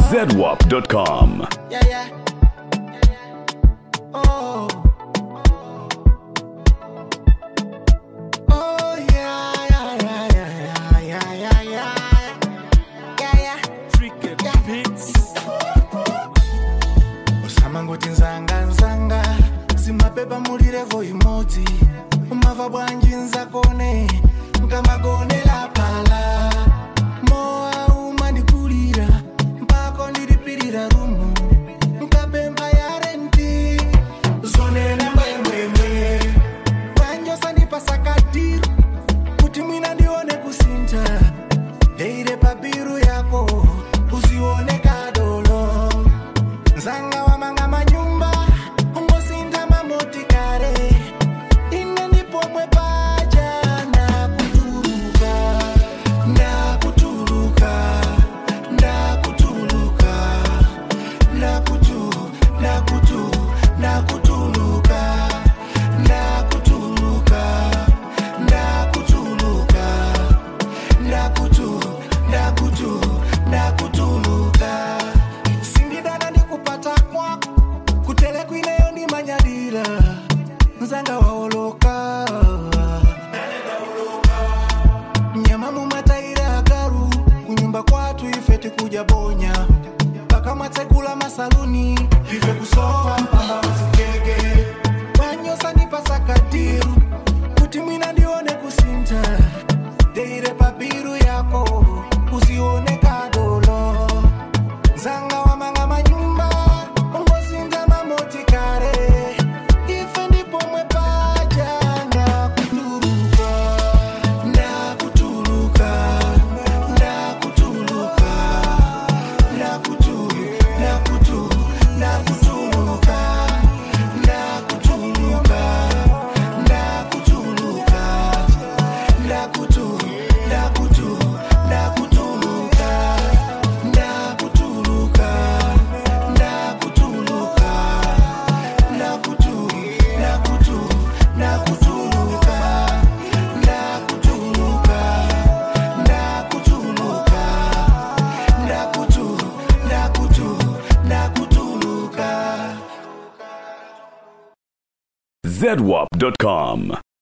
ZWAP.com. Yeah. Oh. Oh yeah. Freaky beats. Osama ngoti nzanga simabeba muri levo imodzi umava bwanji nzakone ngamagone la pala moa umandikulira mpako ndiripirira rumu nkapemba ya renti zonena mwemwemwe banjo sandipasa kadiri kuti mwina ndione kusinta deire pabiru yako usione kadolo nzanga wamanga manyumba ungosinda mamotikare ine ndipo mwepaja nakutuluka singidana ndikupata kwako kutele kwineyo ndi manyadira nzanga waoloka nyama mumataira agaru kunyumba kwatu ife tikuja bonya paka matsekula masaluni ife kusowa mpamba uzikege wanyosa nipasa kadiru kuti mwina ndione kusinta deire papiru yako usione kadolo zanga wamanga manyumba ungosinda mamotikare ife ndipo mwepaja ZWAP.com.